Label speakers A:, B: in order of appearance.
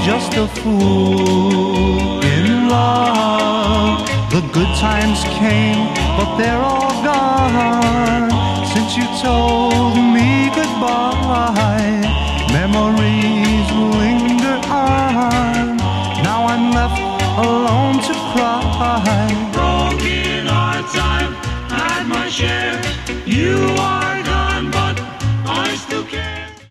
A: just a fool in love. The good times came, but they're all gone since you told me goodbye. Memories linger on. Now I'm left alone to cry.
B: Broken hearts, I've had my share.